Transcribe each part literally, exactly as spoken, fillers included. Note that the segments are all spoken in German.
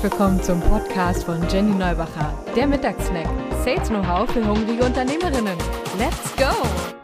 willkommen zum Podcast von Jenny Neubacher, der Mittagssnack. Sales Know-how für hungrige Unternehmerinnen. Let's go!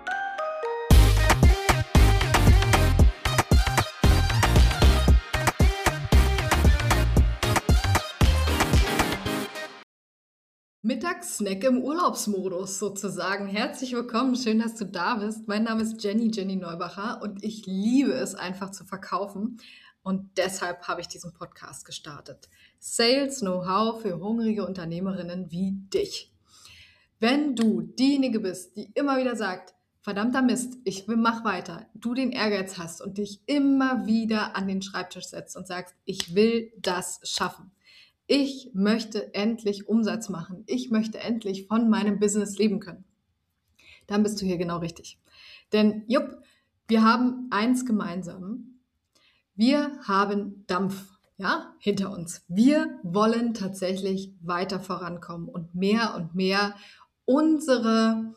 Mittagssnack im Urlaubsmodus sozusagen. Herzlich willkommen, schön, dass du da bist. Mein Name ist Jenny, Jenny Neubacher und ich liebe es einfach zu verkaufen und deshalb habe ich diesen Podcast gestartet. Sales Know-how für hungrige Unternehmerinnen wie dich. Wenn du diejenige bist, die immer wieder sagt, verdammter Mist, ich will, mach weiter, du den Ehrgeiz hast und dich immer wieder an den Schreibtisch setzt und sagst, ich will das schaffen. Ich möchte endlich Umsatz machen. Ich möchte endlich von meinem Business leben können. Dann bist du hier genau richtig. Denn, jupp, wir haben eins gemeinsam. Wir haben Dampf, ja, hinter uns. Wir wollen tatsächlich weiter vorankommen und mehr und mehr unsere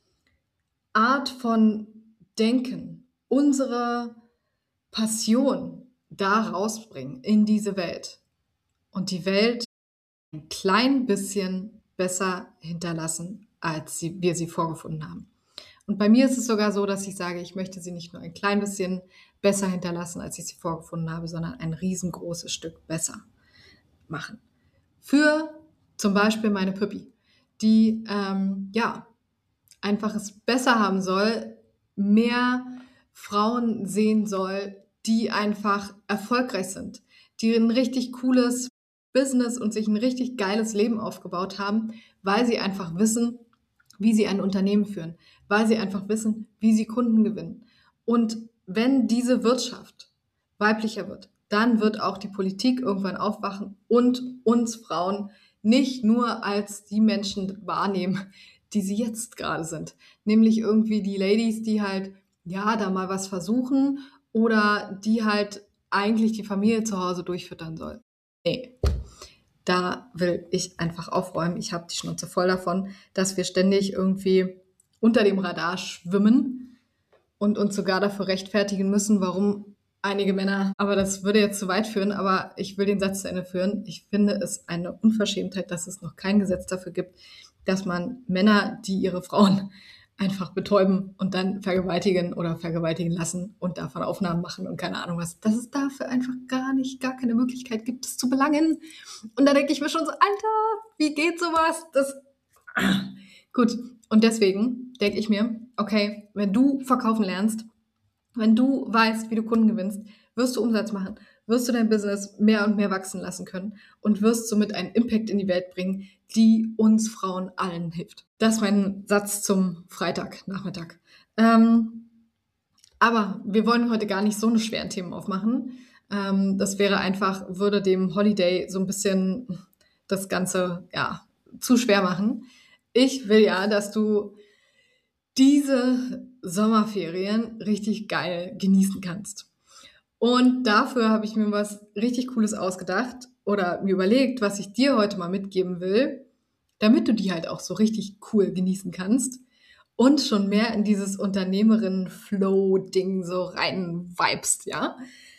Art von Denken, unsere Passion da rausbringen in diese Welt. Und die Welt ein klein bisschen besser hinterlassen, als sie, wir sie vorgefunden haben. Und bei mir ist es sogar so, dass ich sage, ich möchte sie nicht nur ein klein bisschen besser hinterlassen, als ich sie vorgefunden habe, sondern ein riesengroßes Stück besser machen. Für zum Beispiel meine Püppi, die ähm, ja einfach es besser haben soll, mehr Frauen sehen soll, die einfach erfolgreich sind, die ein richtig cooles Business und sich ein richtig geiles Leben aufgebaut haben, weil sie einfach wissen, wie sie ein Unternehmen führen, weil sie einfach wissen, wie sie Kunden gewinnen. Und wenn diese Wirtschaft weiblicher wird, dann wird auch die Politik irgendwann aufwachen und uns Frauen nicht nur als die Menschen wahrnehmen, die sie jetzt gerade sind. Nämlich irgendwie die Ladies, die halt, ja, da mal was versuchen oder die halt eigentlich die Familie zu Hause durchfüttern soll. Nee. Da will ich einfach aufräumen. Ich habe die Schnauze voll davon, dass wir ständig irgendwie unter dem Radar schwimmen und uns sogar dafür rechtfertigen müssen, warum einige Männer, aber das würde jetzt zu weit führen, aber ich will den Satz zu Ende führen. Ich finde es eine Unverschämtheit, dass es noch kein Gesetz dafür gibt, dass man Männer, die ihre Frauen einfach betäuben und dann vergewaltigen oder vergewaltigen lassen und davon Aufnahmen machen und keine Ahnung was, dass es dafür einfach gar nicht, gar keine Möglichkeit gibt, es zu belangen. Und da denke ich mir schon so, Alter, wie geht sowas? Das gut. Und deswegen denke ich mir, okay, wenn du verkaufen lernst, wenn du weißt, wie du Kunden gewinnst, wirst du Umsatz machen, wirst du dein Business mehr und mehr wachsen lassen können und wirst somit einen Impact in die Welt bringen, die uns Frauen allen hilft. Das ist mein Satz zum Freitagnachmittag. Ähm, aber wir wollen heute gar nicht so eine schweren Themen aufmachen. Ähm, das wäre einfach, würde dem Holiday so ein bisschen das Ganze ja zu schwer machen. Ich will ja, dass du diese Sommerferien richtig geil genießen kannst. Und dafür habe ich mir was richtig Cooles ausgedacht oder mir überlegt, was ich dir heute mal mitgeben will, damit du die halt auch so richtig cool genießen kannst und schon mehr in dieses Unternehmerinnen-Flow-Ding so rein vibest, ja?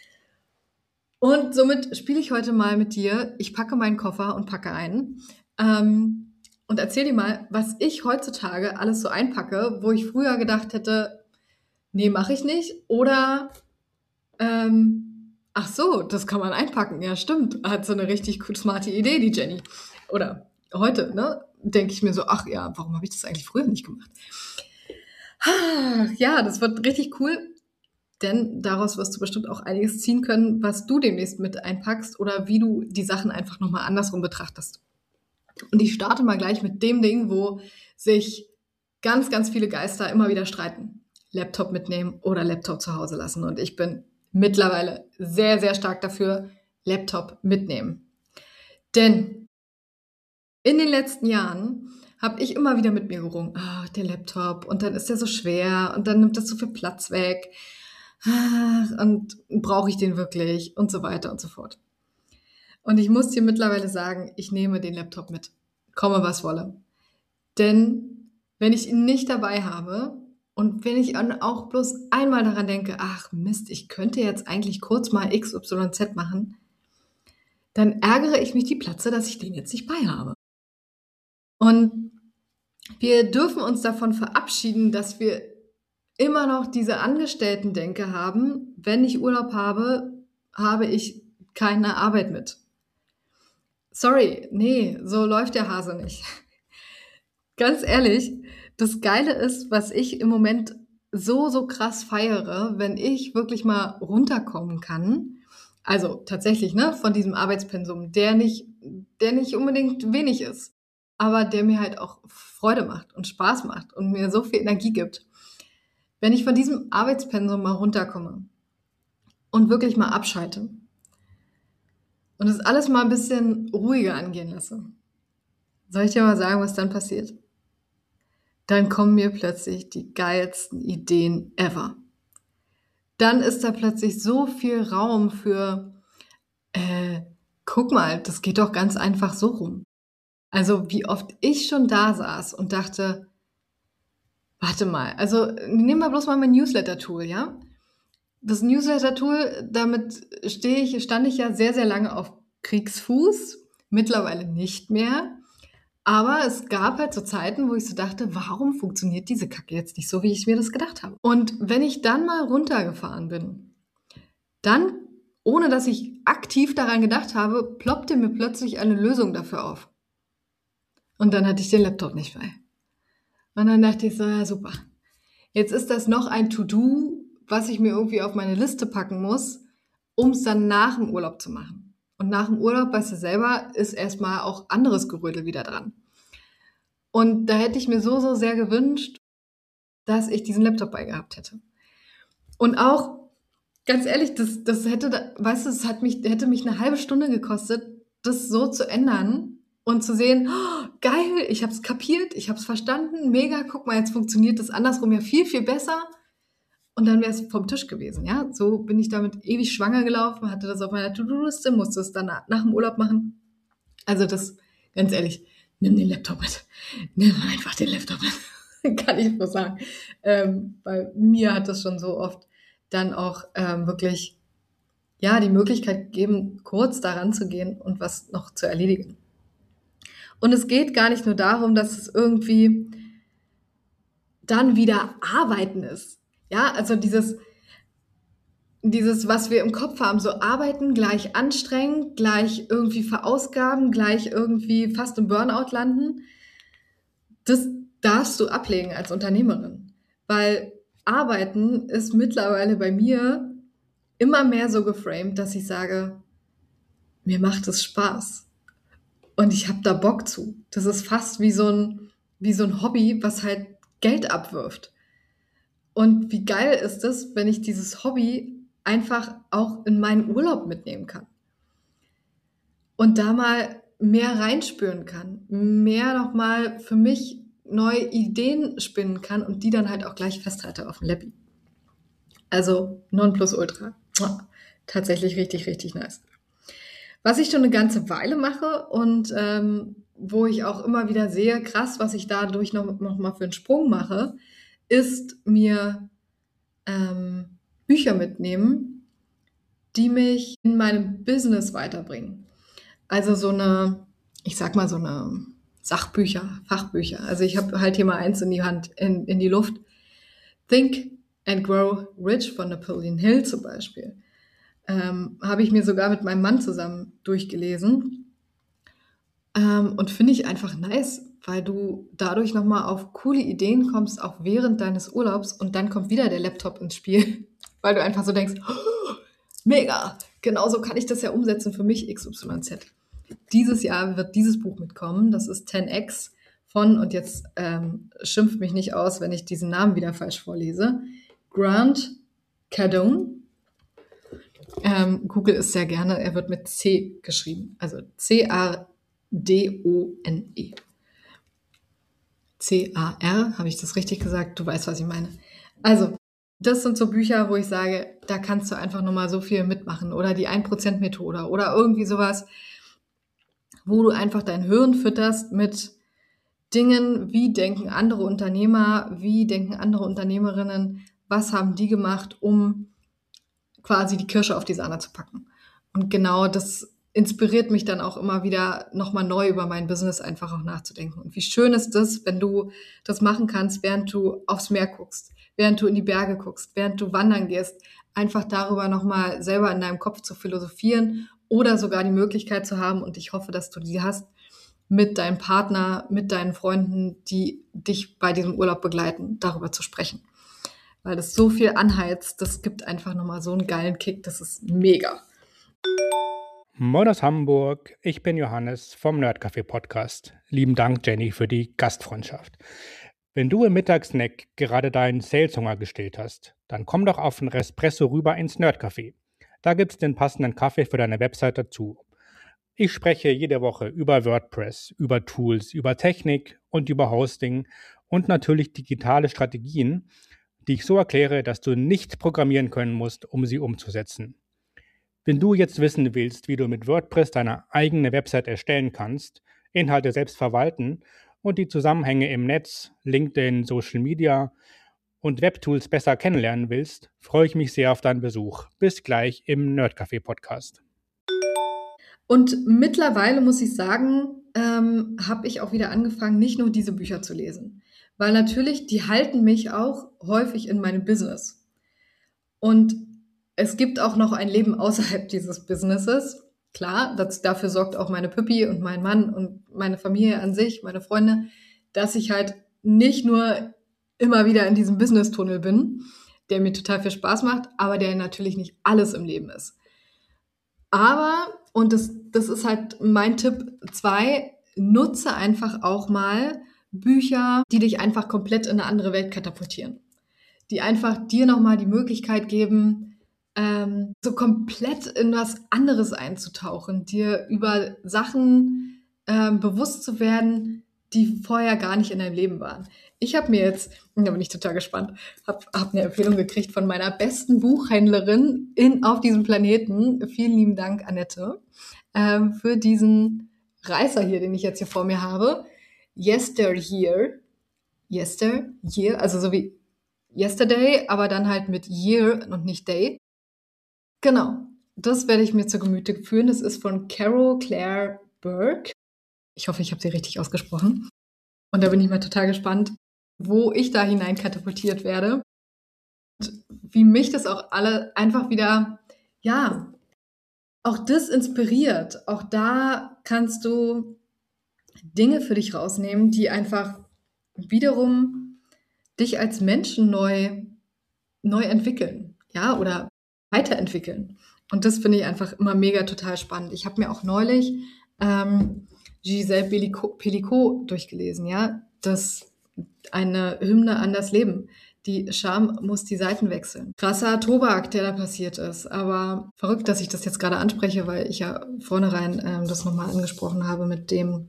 Und somit spiele ich heute mal mit dir. Ich packe meinen Koffer und packe ein. Ähm, und erzähl dir mal, was ich heutzutage alles so einpacke, wo ich früher gedacht hätte, nee, mache ich nicht. Oder Ähm, ach so, das kann man einpacken. Ja, stimmt. Hat so eine richtig cool, smarte Idee, die Jenny. Oder heute, ne, denke ich mir so, ach ja, warum habe ich das eigentlich früher nicht gemacht? Ja, das wird richtig cool, denn daraus wirst du bestimmt auch einiges ziehen können, was du demnächst mit einpackst oder wie du die Sachen einfach nochmal andersrum betrachtest. Und ich starte mal gleich mit dem Ding, wo sich ganz, ganz viele Geister immer wieder streiten. Laptop mitnehmen oder Laptop zu Hause lassen. Und ich bin mittlerweile sehr, sehr stark dafür, Laptop mitnehmen. Denn in den letzten Jahren habe ich immer wieder mit mir gerungen, ah, der Laptop und dann ist der so schwer und dann nimmt das so viel Platz weg ach, und brauche ich den wirklich und so weiter und so fort. Und ich muss dir mittlerweile sagen, ich nehme den Laptop mit, komme was wolle. Denn wenn ich ihn nicht dabei habe, und wenn ich auch bloß einmal daran denke, ach Mist, ich könnte jetzt eigentlich kurz mal X Y Z machen, dann ärgere ich mich die Platze, dass ich den jetzt nicht bei habe. Und wir dürfen uns davon verabschieden, dass wir immer noch diese Angestellten-Denke haben, wenn ich Urlaub habe, habe ich keine Arbeit mit. Sorry, nee, so läuft der Hase nicht. Ganz ehrlich, das Geile ist, was ich im Moment so, so krass feiere, wenn ich wirklich mal runterkommen kann, also tatsächlich, ne, von diesem Arbeitspensum, der nicht, der nicht unbedingt wenig ist, aber der mir halt auch Freude macht und Spaß macht und mir so viel Energie gibt. Wenn ich von diesem Arbeitspensum mal runterkomme und wirklich mal abschalte und es alles mal ein bisschen ruhiger angehen lasse, soll ich dir mal sagen, was dann passiert? Dann kommen mir plötzlich die geilsten Ideen ever. Dann ist da plötzlich so viel Raum für, äh, guck mal, das geht doch ganz einfach so rum. Also wie oft ich schon da saß und dachte, warte mal, also nehmen wir bloß mal mein Newsletter-Tool, ja? Das Newsletter-Tool, damit stehe ich, stand ich ja sehr, sehr lange auf Kriegsfuß, mittlerweile nicht mehr. Aber es gab halt so Zeiten, wo ich so dachte, warum funktioniert diese Kacke jetzt nicht so, wie ich mir das gedacht habe? Und wenn ich dann mal runtergefahren bin, dann, ohne dass ich aktiv daran gedacht habe, ploppte mir plötzlich eine Lösung dafür auf. Und dann hatte ich den Laptop nicht bei. Und dann dachte ich so, ja super, jetzt ist das noch ein To-Do, was ich mir irgendwie auf meine Liste packen muss, um es dann nach dem Urlaub zu machen. Und nach dem Urlaub, weißt du selber, ist erstmal auch anderes Gerödel wieder dran. Und da hätte ich mir so, so sehr gewünscht, dass ich diesen Laptop bei gehabt hätte. Und auch, ganz ehrlich, das, das hätte, weißt du, es hat mich, hätte mich eine halbe Stunde gekostet, das so zu ändern und zu sehen, oh, geil, ich habe es kapiert, ich habe es verstanden, mega, guck mal, jetzt funktioniert das andersrum ja viel, viel besser. Und dann wäre es vom Tisch gewesen, ja. So bin ich damit ewig schwanger gelaufen, hatte das auf meiner To-Do-Liste, musste es dann nach, nach dem Urlaub machen. Also das, ganz ehrlich, nimm den Laptop mit. Nimm einfach den Laptop mit. Kann ich nur sagen. Ähm, bei mir hat das schon so oft dann auch ähm, wirklich, ja, die Möglichkeit gegeben, kurz daran zu gehen und was noch zu erledigen. Und es geht gar nicht nur darum, dass es irgendwie dann wieder Arbeiten ist. Ja, also dieses, dieses, was wir im Kopf haben, so arbeiten, gleich anstrengend, gleich irgendwie verausgaben, gleich irgendwie fast im Burnout landen, das darfst du ablegen als Unternehmerin. Weil Arbeiten ist mittlerweile bei mir immer mehr so geframed, dass ich sage, mir macht es Spaß und ich habe da Bock zu. Das ist fast wie so ein, wie so ein Hobby, was halt Geld abwirft. Und wie geil ist es, wenn ich dieses Hobby einfach auch in meinen Urlaub mitnehmen kann. Und da mal mehr reinspüren kann, mehr nochmal für mich neue Ideen spinnen kann und die dann halt auch gleich festhalte auf dem Lappi. Also Nonplusultra. Tatsächlich richtig, richtig nice. Was ich schon eine ganze Weile mache und ähm, wo ich auch immer wieder sehe, krass, was ich dadurch noch, noch mal für einen Sprung mache, ist mir ähm, Bücher mitnehmen, die mich in meinem Business weiterbringen. Also so eine, ich sag mal so eine Sachbücher, Fachbücher. Also ich habe halt hier mal eins in die Hand, in, in die Luft. Think and Grow Rich von Napoleon Hill zum Beispiel. Ähm, habe ich mir sogar mit meinem Mann zusammen durchgelesen. Ähm, und finde ich einfach nice, weil du dadurch nochmal auf coole Ideen kommst, auch während deines Urlaubs, und dann kommt wieder der Laptop ins Spiel, weil du einfach so denkst, oh, mega, genauso kann ich das ja umsetzen für mich X Y Z. Dieses Jahr wird dieses Buch mitkommen, das ist zehn x von, und jetzt ähm, schimpft mich nicht aus, wenn ich diesen Namen wieder falsch vorlese, Grant Cardone. Ähm, Google ist sehr gerne, er wird mit C geschrieben, also C A D O N E. C A R, habe ich das richtig gesagt? Du weißt, was ich meine. Also, das sind so Bücher, wo ich sage, da kannst du einfach nochmal so viel mitmachen. Oder die ein Prozent Methode oder irgendwie sowas, wo du einfach dein Hirn fütterst mit Dingen, wie denken andere Unternehmer, wie denken andere Unternehmerinnen, was haben die gemacht, um quasi die Kirsche auf die Sahne zu packen. Und genau das inspiriert mich dann auch immer wieder, nochmal neu über mein Business einfach auch nachzudenken. Und wie schön ist das, wenn du das machen kannst, während du aufs Meer guckst, während du in die Berge guckst, während du wandern gehst, einfach darüber nochmal selber in deinem Kopf zu philosophieren oder sogar die Möglichkeit zu haben, und ich hoffe, dass du die hast, mit deinem Partner, mit deinen Freunden, die dich bei diesem Urlaub begleiten, darüber zu sprechen. Weil das so viel anheizt, das gibt einfach nochmal so einen geilen Kick, das ist mega. Moin aus Hamburg, ich bin Johannes vom Nerdcafé Podcast. Lieben Dank, Jenny, für die Gastfreundschaft. Wenn du im Mittagssnack gerade deinen Saleshunger gestillt hast, dann komm doch auf einen Espresso rüber ins Nerdcafé. Da gibt's den passenden Kaffee für deine Website dazu. Ich spreche jede Woche über WordPress, über Tools, über Technik und über Hosting und natürlich digitale Strategien, die ich so erkläre, dass du nicht programmieren können musst, um sie umzusetzen. Wenn du jetzt wissen willst, wie du mit WordPress deine eigene Website erstellen kannst, Inhalte selbst verwalten und die Zusammenhänge im Netz, LinkedIn, Social Media und Webtools besser kennenlernen willst, freue ich mich sehr auf deinen Besuch. Bis gleich im Nerdcafé Podcast. Und mittlerweile muss ich sagen, ähm, habe ich auch wieder angefangen, nicht nur diese Bücher zu lesen. Weil natürlich, die halten mich auch häufig in meinem Business. Und es gibt auch noch ein Leben außerhalb dieses Businesses. Klar, das, dafür sorgt auch meine Püppi und mein Mann und meine Familie an sich, meine Freunde, dass ich halt nicht nur immer wieder in diesem Business-Tunnel bin, der mir total viel Spaß macht, aber der natürlich nicht alles im Leben ist. Aber, und das, das ist halt mein Tipp zwei, nutze einfach auch mal Bücher, die dich einfach komplett in eine andere Welt katapultieren. Die einfach dir nochmal die Möglichkeit geben, ähm, so komplett in was anderes einzutauchen, dir über Sachen ähm, bewusst zu werden, die vorher gar nicht in deinem Leben waren. Ich habe mir jetzt, da bin ich total gespannt, habe hab eine Empfehlung gekriegt von meiner besten Buchhändlerin in, auf diesem Planeten. Vielen lieben Dank, Annette, ähm, für diesen Reißer hier, den ich jetzt hier vor mir habe. Yesteryear, Yesteryear, also so wie Yesterday, aber dann halt mit Year und nicht Day. Genau, das werde ich mir zu Gemüte führen. Das ist von Carol Claire Burke. Ich hoffe, ich habe sie richtig ausgesprochen. Und da bin ich mal total gespannt, wo ich da hinein katapultiert werde. Und wie mich das auch alle einfach wieder, ja, auch das inspiriert. Auch da kannst du Dinge für dich rausnehmen, die einfach wiederum dich als Menschen neu, neu entwickeln, ja, oder weiterentwickeln. Und das finde ich einfach immer mega total spannend. Ich habe mir auch neulich ähm, Gisèle Pelicot durchgelesen, ja, das eine Hymne an das Leben. Die Scham muss die Seiten wechseln. Krasser Tobak, der da passiert ist. Aber verrückt, dass ich das jetzt gerade anspreche, weil ich ja vornherein ähm, das nochmal angesprochen habe mit dem,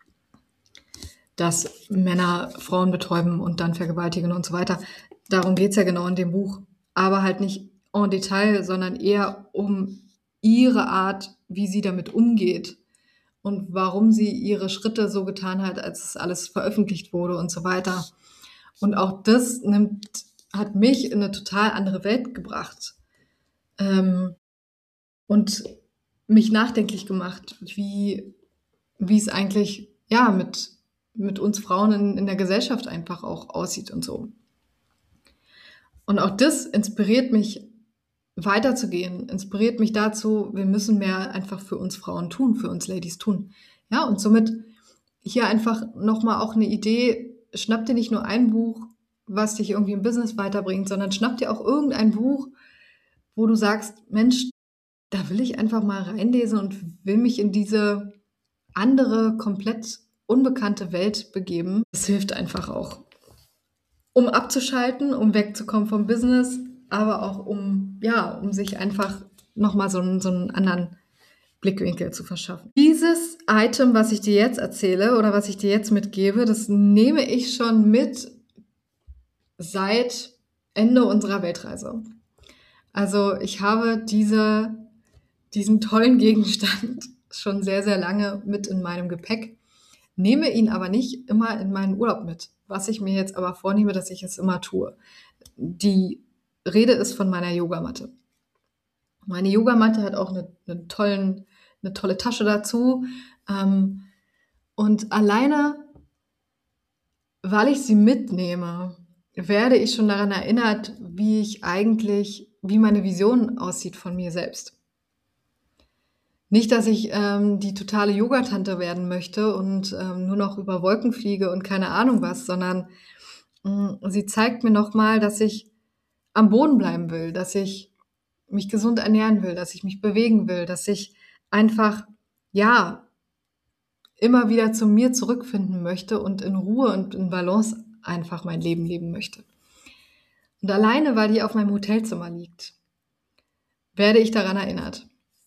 dass Männer Frauen betäuben und dann vergewaltigen und so weiter. Darum geht's ja genau in dem Buch. Aber halt nicht en Detail, sondern eher um ihre Art, wie sie damit umgeht und warum sie ihre Schritte so getan hat, als es alles veröffentlicht wurde und so weiter. Und auch das nimmt, hat mich in eine total andere Welt gebracht ähm, und mich nachdenklich gemacht, wie, wie es eigentlich ja, mit, mit uns Frauen in, in der Gesellschaft einfach auch aussieht und so. Und auch das inspiriert mich, weiterzugehen, inspiriert mich dazu, wir müssen mehr einfach für uns Frauen tun, für uns Ladies tun. Ja, und somit hier einfach nochmal auch eine Idee, schnapp dir nicht nur ein Buch, was dich irgendwie im Business weiterbringt, sondern schnapp dir auch irgendein Buch, wo du sagst, Mensch, da will ich einfach mal reinlesen und will mich in diese andere, komplett unbekannte Welt begeben. Das hilft einfach auch, um abzuschalten, um wegzukommen vom Business, aber auch um, ja, um sich einfach nochmal so einen, so einen anderen Blickwinkel zu verschaffen. Dieses Item, was ich dir jetzt erzähle oder was ich dir jetzt mitgebe, das nehme ich schon mit seit Ende unserer Weltreise. Also ich habe diese, diesen tollen Gegenstand schon sehr, sehr lange mit in meinem Gepäck, nehme ihn aber nicht immer in meinen Urlaub mit. Was ich mir jetzt aber vornehme, dass ich es immer tue. Die Rede ist von meiner Yogamatte. Meine Yogamatte hat auch eine, einen tollen eine tolle Tasche dazu. Ähm, und alleine, weil ich sie mitnehme, werde ich schon daran erinnert, wie ich eigentlich, wie meine Vision aussieht von mir selbst. Nicht, dass ich ähm, die totale Yogatante werden möchte und ähm, nur noch über Wolken fliege und keine Ahnung was, sondern mh, sie zeigt mir nochmal, dass ich am Boden bleiben will, dass ich mich gesund ernähren will, dass ich mich bewegen will, dass ich einfach, ja, immer wieder zu mir zurückfinden möchte und in Ruhe und in Balance einfach mein Leben leben möchte. Und alleine, weil die auf meinem Hotelzimmer liegt, werde ich daran erinnert.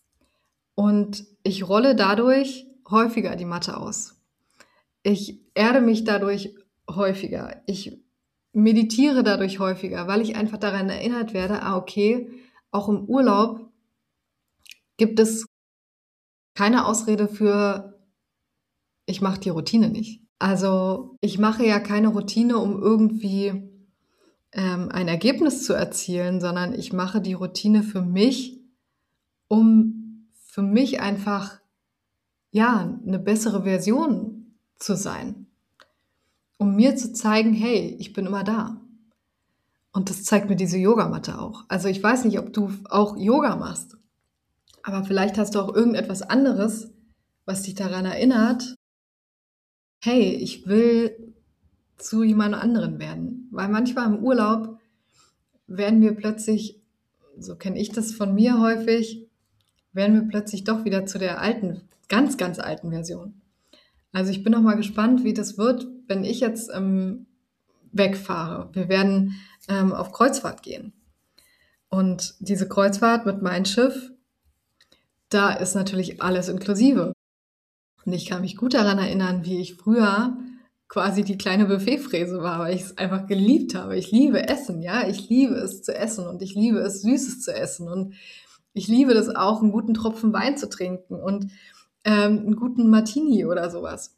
Und ich rolle dadurch häufiger die Matte aus. Ich erde mich dadurch häufiger. Ich meditiere dadurch häufiger, weil ich einfach daran erinnert werde, ah okay, auch im Urlaub gibt es keine Ausrede für, ich mache die Routine nicht. Also ich mache ja keine Routine, um irgendwie ähm, ein Ergebnis zu erzielen, sondern ich mache die Routine für mich, um für mich einfach, ja, eine bessere Version zu sein. Um mir zu zeigen, hey, ich bin immer da. Und das zeigt mir diese Yogamatte auch. Also ich weiß nicht, ob du auch Yoga machst, aber vielleicht hast du auch irgendetwas anderes, was dich daran erinnert, hey, ich will zu jemand anderen werden. Weil manchmal im Urlaub werden wir plötzlich, so kenne ich das von mir häufig, werden wir plötzlich doch wieder zu der alten, ganz, ganz alten Version. Also ich bin noch mal gespannt, wie das wird, wenn ich jetzt ähm, wegfahre. Wir werden ähm, auf Kreuzfahrt gehen. Und diese Kreuzfahrt mit meinem Schiff, da ist natürlich alles inklusive. Und ich kann mich gut daran erinnern, wie ich früher quasi die kleine Buffetfräse war, weil ich es einfach geliebt habe. Ich liebe Essen, ja, ich liebe es zu essen und ich liebe es, Süßes zu essen und ich liebe das auch, einen guten Tropfen Wein zu trinken und ähm, einen guten Martini oder sowas.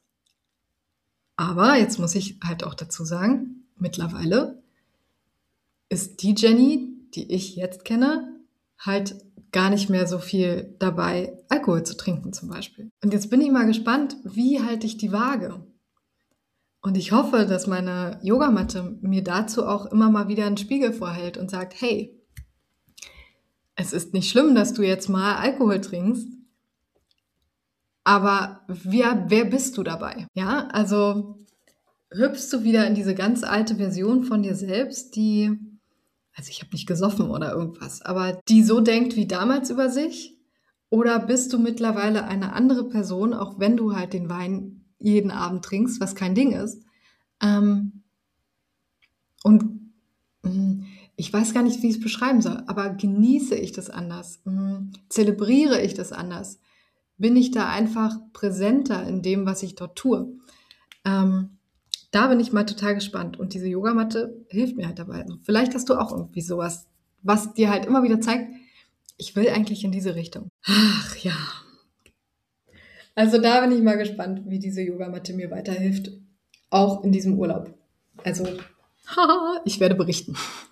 Aber jetzt muss ich halt auch dazu sagen, mittlerweile ist die Jenny, die ich jetzt kenne, halt gar nicht mehr so viel dabei, Alkohol zu trinken zum Beispiel. Und jetzt bin ich mal gespannt, wie halte ich die Waage? Und ich hoffe, dass meine Yogamatte mir dazu auch immer mal wieder einen Spiegel vorhält und sagt, hey, es ist nicht schlimm, dass du jetzt mal Alkohol trinkst, aber wer, wer bist du dabei? Ja, also hüpfst du wieder in diese ganz alte Version von dir selbst, die, also ich habe nicht gesoffen oder irgendwas, aber die so denkt wie damals über sich? Oder bist du mittlerweile eine andere Person, auch wenn du halt den Wein jeden Abend trinkst, was kein Ding ist? Ähm, und mh, ich weiß gar nicht, wie ich es beschreiben soll, aber genieße ich das anders? Mh, zelebriere ich das anders? Bin ich da einfach präsenter in dem, was ich dort tue? Ähm, da bin ich mal total gespannt. Und diese Yogamatte hilft mir halt dabei. Also vielleicht hast du auch irgendwie sowas, was dir halt immer wieder zeigt, ich will eigentlich in diese Richtung. Ach ja. Also da bin ich mal gespannt, wie diese Yogamatte mir weiterhilft. Auch in diesem Urlaub. Also, haha, ich werde berichten.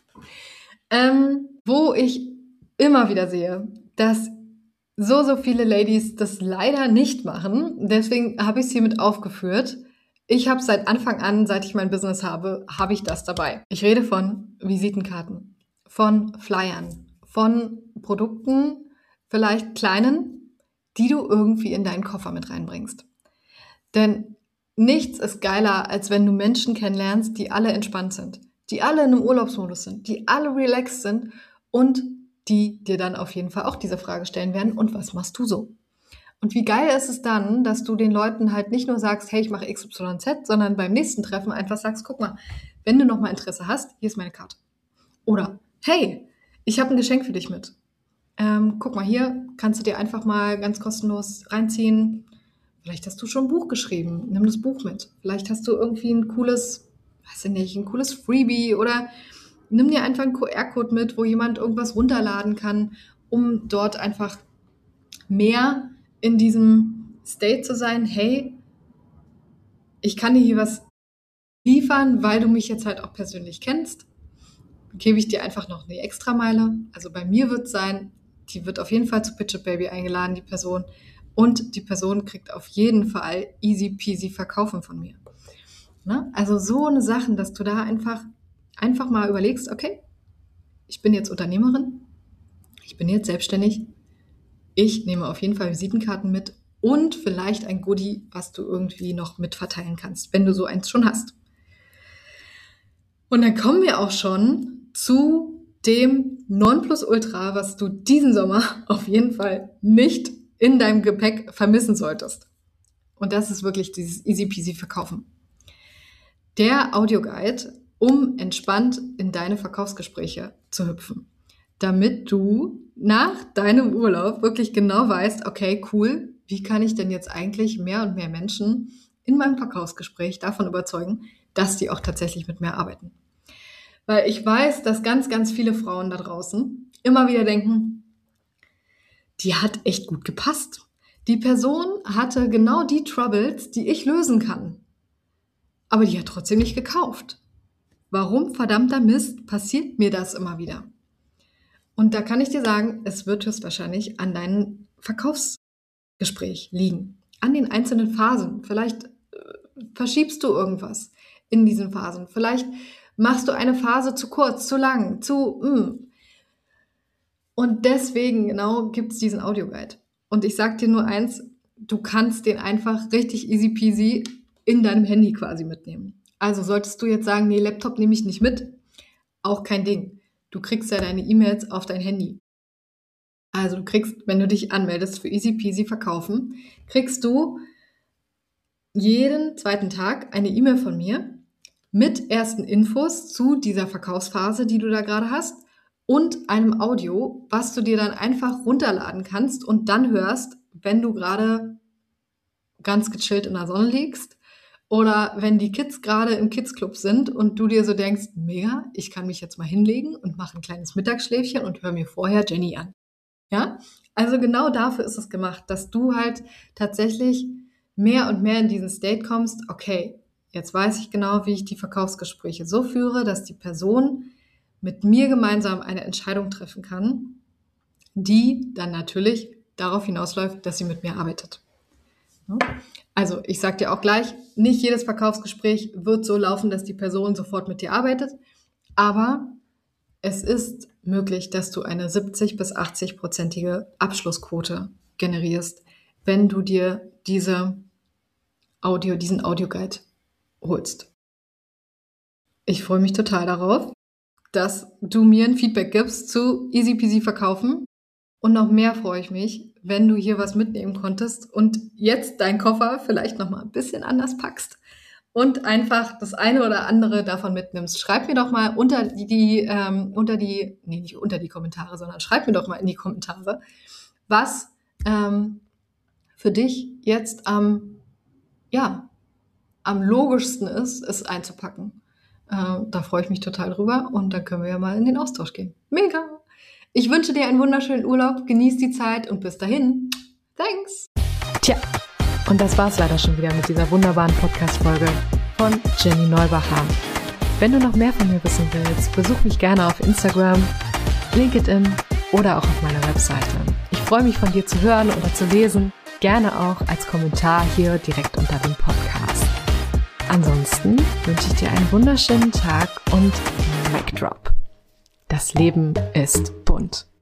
Ähm, wo ich immer wieder sehe, dass so, so viele Ladies das leider nicht machen. Deswegen habe ich es hiermit aufgeführt. Ich habe seit Anfang an, seit ich mein Business habe, habe ich das dabei. Ich rede von Visitenkarten, von Flyern, von Produkten, vielleicht kleinen, die du irgendwie in deinen Koffer mit reinbringst. Denn nichts ist geiler, als wenn du Menschen kennenlernst, die alle entspannt sind, die alle in einem Urlaubsmodus sind, die alle relaxed sind und die dir dann auf jeden Fall auch diese Frage stellen werden, und was machst du so? Und wie geil ist es dann, dass du den Leuten halt nicht nur sagst, hey, ich mache X Y Z, sondern beim nächsten Treffen einfach sagst, guck mal, wenn du nochmal Interesse hast, hier ist meine Karte. Oder, hey, ich habe ein Geschenk für dich mit. Ähm, guck mal, hier kannst du dir einfach mal ganz kostenlos reinziehen. Vielleicht hast du schon ein Buch geschrieben, nimm das Buch mit. Vielleicht hast du irgendwie ein cooles, weiß ich nicht, ein cooles Freebie oder nimm dir einfach einen Q R-Code mit, wo jemand irgendwas runterladen kann, um dort einfach mehr in diesem State zu sein, hey, ich kann dir hier was liefern, weil du mich jetzt halt auch persönlich kennst. Gebe ich dir einfach noch eine Extrameile. Also bei mir wird es sein, die wird auf jeden Fall zu Pitch It Baby eingeladen, die Person. und die Person kriegt auf jeden Fall easy peasy verkaufen von mir. Ne? Also so eine Sachen, dass du da einfach, einfach mal überlegst, okay, ich bin jetzt Unternehmerin, ich bin jetzt selbstständig, ich nehme auf jeden Fall Visitenkarten mit und vielleicht ein Goodie, was du irgendwie noch mit verteilen kannst, wenn du so eins schon hast. Und dann kommen wir auch schon zu dem Nonplusultra, was du diesen Sommer auf jeden Fall nicht in deinem Gepäck vermissen solltest. Und das ist wirklich dieses easy peasy Verkaufen. Der Audioguide, um entspannt in deine Verkaufsgespräche zu hüpfen, damit du nach deinem Urlaub wirklich genau weißt, okay, cool, wie kann ich denn jetzt eigentlich mehr und mehr Menschen in meinem Verkaufsgespräch davon überzeugen, dass die auch tatsächlich mit mir arbeiten. Weil ich weiß, dass ganz, ganz viele Frauen da draußen immer wieder denken, die hat echt gut gepasst. Die Person hatte genau die Troubles, die ich lösen kann. Aber die hat trotzdem nicht gekauft. Warum, verdammter Mist, passiert mir das immer wieder? Und da kann ich dir sagen, es wird höchstwahrscheinlich an deinem Verkaufsgespräch liegen. An den einzelnen Phasen. Vielleicht äh, verschiebst du irgendwas in diesen Phasen. Vielleicht machst du eine Phase zu kurz, zu lang, zu... Mm. Und deswegen genau gibt es diesen Audioguide. Und ich sag dir nur eins, du kannst den einfach richtig easy peasy in deinem Handy quasi mitnehmen. Also solltest du jetzt sagen, nee, Laptop nehme ich nicht mit, auch kein Ding. Du kriegst ja deine E-Mails auf dein Handy. Also du kriegst, wenn du dich anmeldest für easy peasy Verkaufen, kriegst du jeden zweiten Tag eine E-Mail von mir mit ersten Infos zu dieser Verkaufsphase, die du da gerade hast, und einem Audio, was du dir dann einfach runterladen kannst und dann hörst, wenn du gerade ganz gechillt in der Sonne liegst oder wenn die Kids gerade im Kids-Club sind und du dir so denkst, mega, ich kann mich jetzt mal hinlegen und mache ein kleines Mittagsschläfchen und höre mir vorher Jenny an. Ja, also genau dafür ist es gemacht, dass du halt tatsächlich mehr und mehr in diesen State kommst, okay, jetzt weiß ich genau, wie ich die Verkaufsgespräche so führe, dass die Person mit mir gemeinsam eine Entscheidung treffen kann, die dann natürlich darauf hinausläuft, dass sie mit mir arbeitet. Also ich sage dir auch gleich, nicht jedes Verkaufsgespräch wird so laufen, dass die Person sofort mit dir arbeitet, aber es ist möglich, dass du eine siebzig bis achtzig-prozentige Abschlussquote generierst, wenn du dir diese Audio, diesen Audioguide holst. Ich freue mich total darauf, dass du mir ein Feedback gibst zu easy peasy Verkaufen. Und noch mehr freue ich mich, wenn du hier was mitnehmen konntest und jetzt deinen Koffer vielleicht noch mal ein bisschen anders packst und einfach das eine oder andere davon mitnimmst. Schreib mir doch mal unter die, die ähm, unter die, nee, nicht unter die Kommentare, sondern schreib mir doch mal in die Kommentare, was ähm, für dich jetzt am, ja, am logischsten ist, es einzupacken. Äh, da freue ich mich total drüber und dann können wir ja mal in den Austausch gehen. Mega! Ich wünsche dir einen wunderschönen Urlaub, genieß die Zeit und bis dahin. Thanks! Tja, und das war's leider schon wieder mit dieser wunderbaren Podcast-Folge von Jenny Neubacher. Wenn du noch mehr von mir wissen willst, besuch mich gerne auf Instagram, LinkedIn oder auch auf meiner Webseite. Ich freue mich, von dir zu hören oder zu lesen, gerne auch als Kommentar hier direkt unter dem Podcast. Ansonsten wünsche ich dir einen wunderschönen Tag und Mic Drop. Das Leben ist bunt.